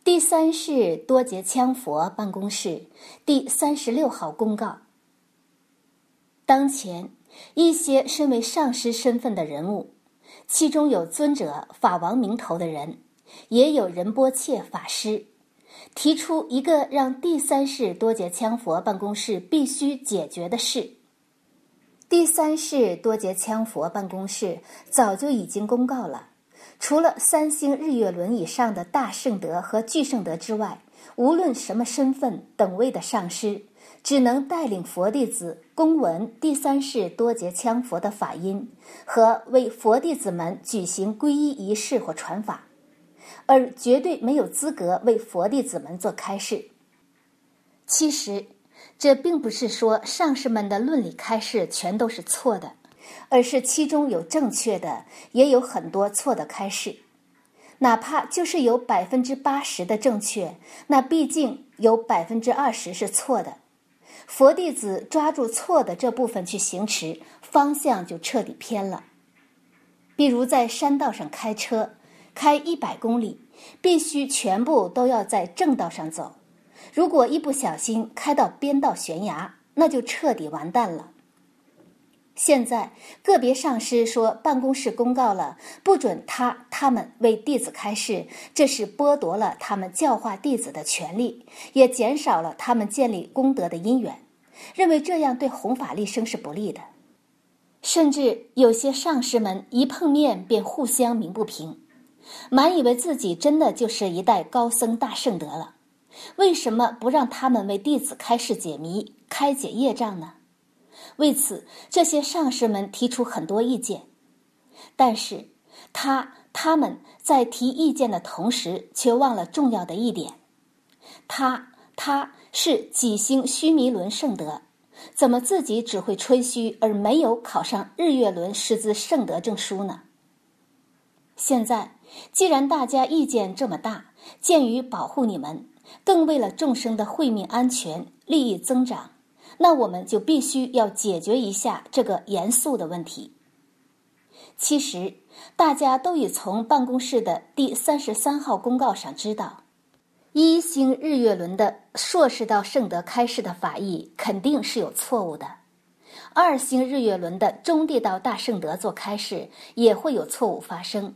第三世多杰羌佛办公室第36号公告：当前，一些身为上师身份的人物，其中有尊者法王名头的人，也有仁波切法师，提出一个让第三世多杰羌佛办公室必须解决的事。第三世多杰羌佛办公室早就已经公告了，除了3星日月轮以上的大圣德和巨圣德之外，无论什么身份等位的上师，只能带领佛弟子恭闻第三世多杰羌佛的法音和为佛弟子们举行皈依仪式或传法，而绝对没有资格为佛弟子们做开示。其实这并不是说上师们的论理开示全都是错的，而是其中有正确的，也有很多错的开示。哪怕就是有80%的正确，那毕竟有20%是错的。佛弟子抓住错的这部分去行持，方向就彻底偏了。比如在山道上开车，开100公里，必须全部都要在正道上走。如果一不小心开到边道悬崖，那就彻底完蛋了。现在个别上师说办公室公告了，不准他们为弟子开示，这是剥夺了他们教化弟子的权利，也减少了他们建立功德的因缘，认为这样对弘法利生是不利的。甚至有些上师们一碰面便互相鸣不平，满以为自己真的就是一代高僧大圣德了，为什么不让他们为弟子开示解谜，开解业障呢？为此，这些上师们提出很多意见，但是他们在提意见的同时，却忘了重要的一点：他是几星须弥轮圣德，怎么自己只会吹嘘而没有考上日月轮师资圣德证书呢？现在既然大家意见这么大，鉴于保护你们，更为了众生的慧命安全、利益增长，那我们就必须要解决一下这个严肃的问题。其实大家都已从办公室的第33号公告上知道，1星日月轮的硕士道圣德开示的法义肯定是有错误的，2星日月轮的中地道大圣德做开示也会有错误发生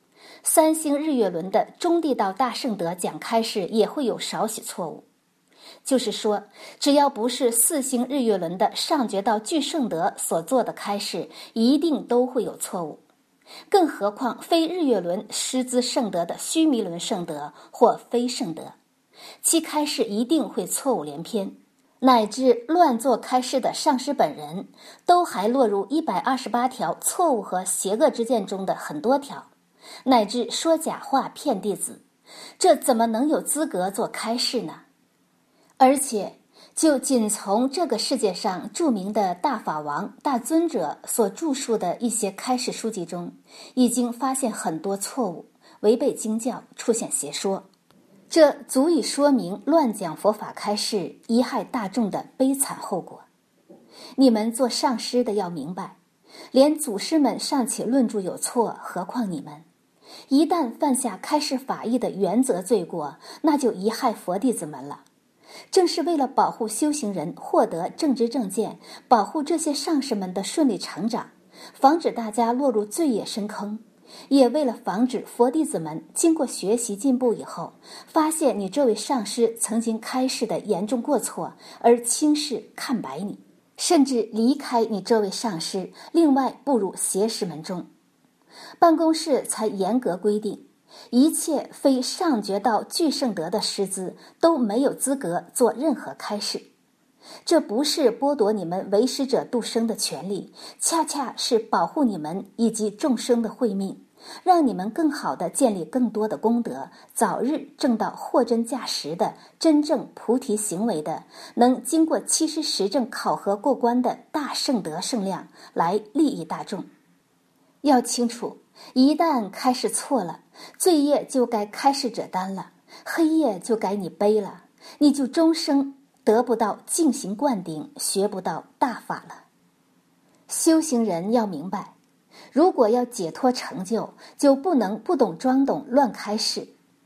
，3星日月轮的中地道大圣德讲开示也会有少许错误。就是说，只要不是4星日月轮的上觉道巨圣德所做的开示，一定都会有错误。更何况非日月轮师资圣德的须弥轮圣德或非圣德，其开示一定会错误连篇，乃至乱做开示的上师本人，都还落入128条错误和邪恶之见中的很多条，乃至说假话骗弟子，这怎么能有资格做开示呢？而且就仅从这个世界上著名的大法王、大尊者所著述的一些开示书籍中，已经发现很多错误，违背经教，出现邪说，这足以说明乱讲佛法开示贻害大众的悲惨后果。你们做上师的要明白，连祖师们尚且论著有错，何况你们？一旦犯下开示法义的原则罪过，那就贻害佛弟子们了。正是为了保护修行人获得正知正见，保护这些上师们的顺利成长，防止大家落入罪业深坑，也为了防止佛弟子们经过学习进步以后，发现你这位上师曾经开示的严重过错，而轻视看白你，甚至离开你这位上师，另外步入邪师门中。办公室才严格规定，一切非上觉道巨圣德的师资都没有资格做任何开示。这不是剥夺你们为师者度生的权利，恰恰是保护你们以及众生的慧命，让你们更好地建立更多的功德，早日证到货真价实的真正菩提行为的，能经过七师实证考核过关的大圣德圣量，来利益大众。要清楚，一旦开示错了，罪业就该开示者担了，黑夜就该你背了，你就终生得不到净行灌顶，学不到大法了。修行人要明白，如果要解脱成就，就不能不懂装懂乱开示，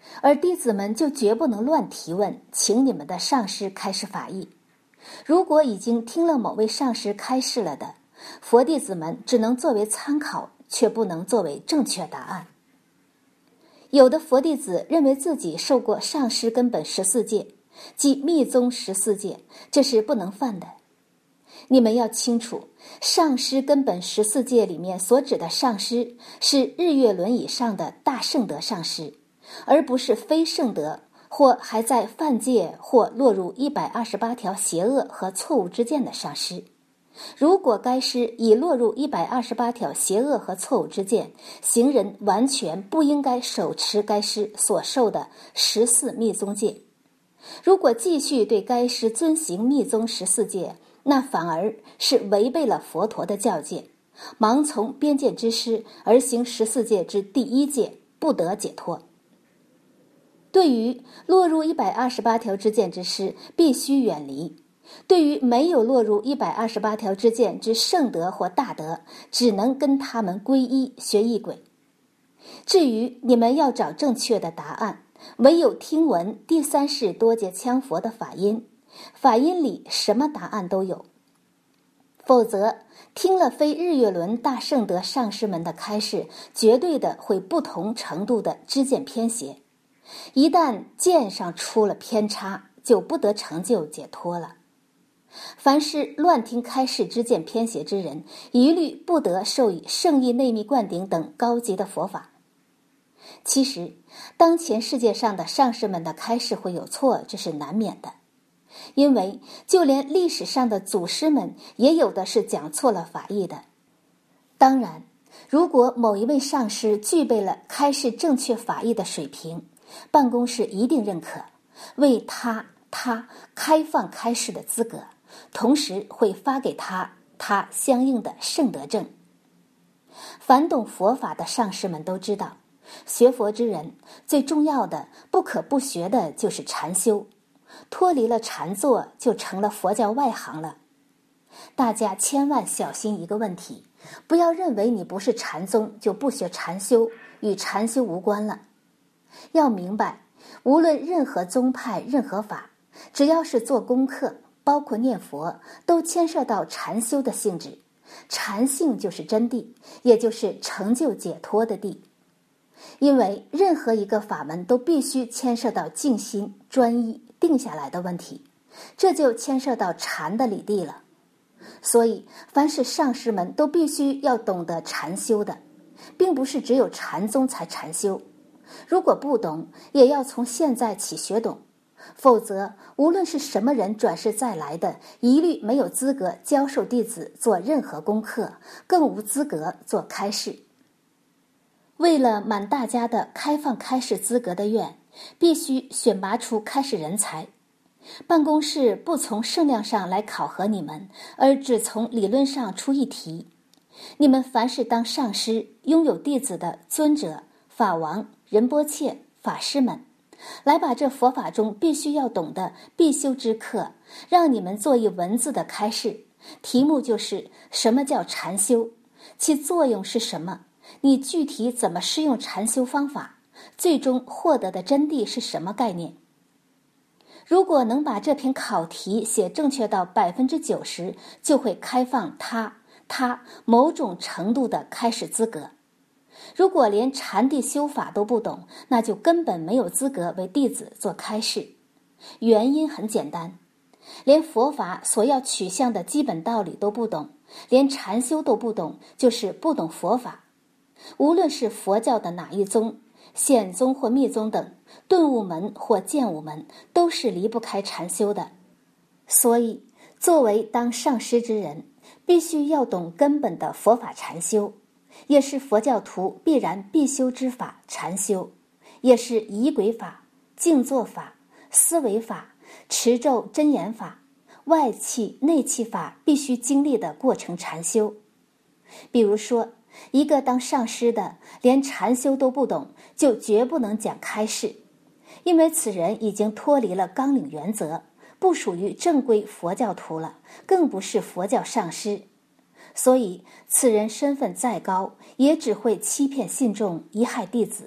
而弟子们就绝不能乱提问，请你们的上师开示法义。如果已经听了某位上师开示了的，佛弟子们只能作为参考，却不能作为正确答案。有的佛弟子认为自己受过上师根本14戒，即密宗14戒，这是不能犯的。你们要清楚，上师根本14戒里面所指的上师是日月轮以上的大圣德上师，而不是非圣德或还在犯戒或落入128条邪恶和错误之见的上师。如果该师已落入128条邪恶和错误之见，行人完全不应该手持该师所受的14密宗戒。如果继续对该师遵行密宗14戒，那反而是违背了佛陀的教戒，盲从边戒之师而行14戒之第1戒，不得解脱。对于落入128条之见之师，必须远离；对于没有落入128条之见之圣德或大德，只能跟他们皈依学仪轨。至于你们要找正确的答案，唯有听闻第三世多杰羌佛的法音，法音里什么答案都有。否则听了非日月轮大圣德上师们的开示，绝对的会不同程度的知见偏邪。一旦见上出了偏差，就不得成就解脱了。凡是乱听开示知见偏邪之人，一律不得受以圣意内密灌顶等高级的佛法。其实当前世界上的上师们的开示会有错，这是难免的，因为就连历史上的祖师们也有的是讲错了法义的。当然，如果某一位上师具备了开示正确法义的水平，办公室一定认可，为他开放开示的资格，同时会发给他相应的圣德证。凡懂佛法的上师们都知道，学佛之人最重要的不可不学的就是禅修，脱离了禅坐就成了佛教外行了。大家千万小心一个问题，不要认为你不是禅宗就不学禅修，与禅修无关了。要明白，无论任何宗派任何法，只要是做功课，包括念佛，都牵涉到禅修的性质。禅性就是真谛，也就是成就解脱的谛。因为任何一个法门都必须牵涉到静心专一定下来的问题，这就牵涉到禅的理谛了。所以凡是上师们都必须要懂得禅修的，并不是只有禅宗才禅修。如果不懂，也要从现在起学懂，否则无论是什么人转世再来的，一律没有资格教授弟子做任何功课，更无资格做开示。为了满大家的开放开示资格的愿，必须选拔出开示人才。办公室不从圣量上来考核你们，而只从理论上出一题。你们凡是当上师拥有弟子的尊者、法王、仁波切、法师们，来把这佛法中必须要懂的必修之课，让你们做一文字的开示。题目就是什么叫禅修，其作用是什么，你具体怎么施用禅修方法，最终获得的真谛是什么概念。如果能把这篇考题写正确到90%，就会开放他某种程度的开示资格。如果连禅谛修法都不懂，那就根本没有资格为弟子做开示。原因很简单，连佛法所要取向的基本道理都不懂，连禅修都不懂，就是不懂佛法。无论是佛教的哪一宗，显宗或密宗等，顿悟门或见悟门，都是离不开禅修的。所以作为当上师之人，必须要懂根本的佛法禅修，也是佛教徒必然必修之法禅修，也是仪轨法、静坐法、思维法、持咒真言法、外气内气法必须经历的过程禅修。比如说，一个当上师的连禅修都不懂，就绝不能讲开示，因为此人已经脱离了纲领原则，不属于正规佛教徒了，更不是佛教上师。所以此人身份再高，也只会欺骗信众，贻害弟子，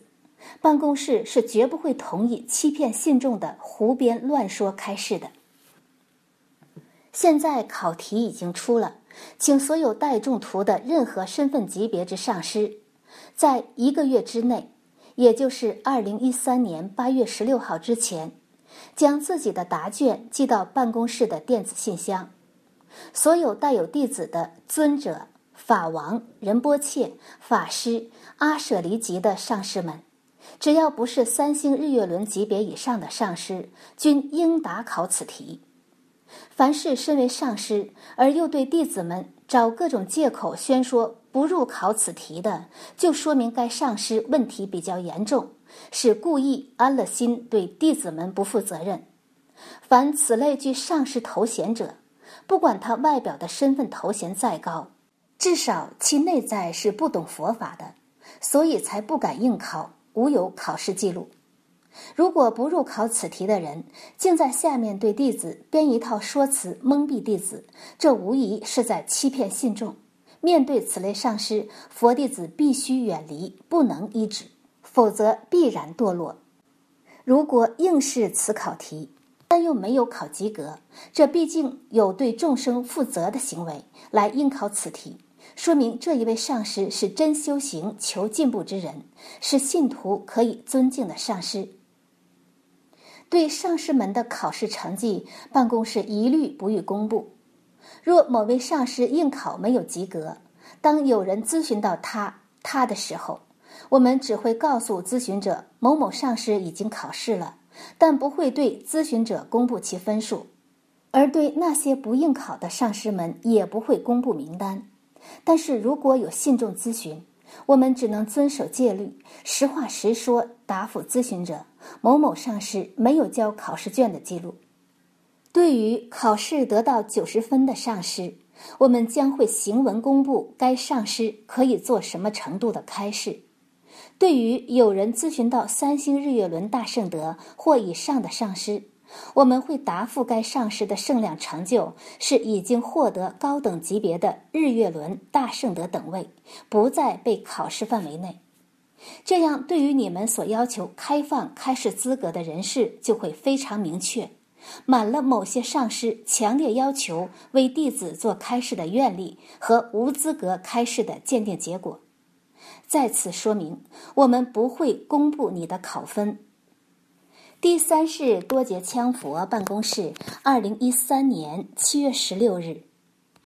办公室是绝不会同意欺骗信众的胡编乱说开示的。现在考题已经出了，请所有带众图的任何身份级别之上师，在1个月之内，也就是2013年8月16号之前，将自己的答卷寄到办公室的电子信箱。所有带有弟子的尊者、法王、仁波切、法师、阿舍离级的上师们，只要不是3星日月轮级别以上的上师，均应答考此题。凡是身为上师而又对弟子们找各种借口宣说不入考此题的，就说明该上师问题比较严重，是故意安了心对弟子们不负责任。凡此类具上师头衔者，不管他外表的身份头衔再高，至少其内在是不懂佛法的，所以才不敢应考，无有考试记录。如果不入考此题的人，竟在下面对弟子编一套说辞蒙蔽弟子，这无疑是在欺骗信众。面对此类上师，佛弟子必须远离，不能依止，否则必然堕落。如果应试此考题，但又没有考及格，这毕竟有对众生负责的行为来应考此题，说明这一位上师是真修行求进步之人，是信徒可以尊敬的上师。对上师们的考试成绩，办公室一律不予公布。若某位上师应考没有及格，当有人咨询到他的时候，我们只会告诉咨询者某某上师已经考试了，但不会对咨询者公布其分数，而对那些不应考的上师们也不会公布名单。但是如果有信众咨询，我们只能遵守戒律，实话实说答复咨询者某某上师没有交考试卷的记录。对于考试得到90分的上师，我们将会行文公布该上师可以做什么程度的开示。对于有人咨询到3星日月轮大圣德或以上的上师，我们会答复该上师的圣量成就是已经获得高等级别的日月轮大圣德等位，不在被考试范围内。这样对于你们所要求开放开示资格的人士就会非常明确，满了某些上师强烈要求为弟子做开示的愿力和无资格开示的鉴定结果。再次说明，我们不会公布你的考分。第三世多杰羌佛办公室，2013年7月16日。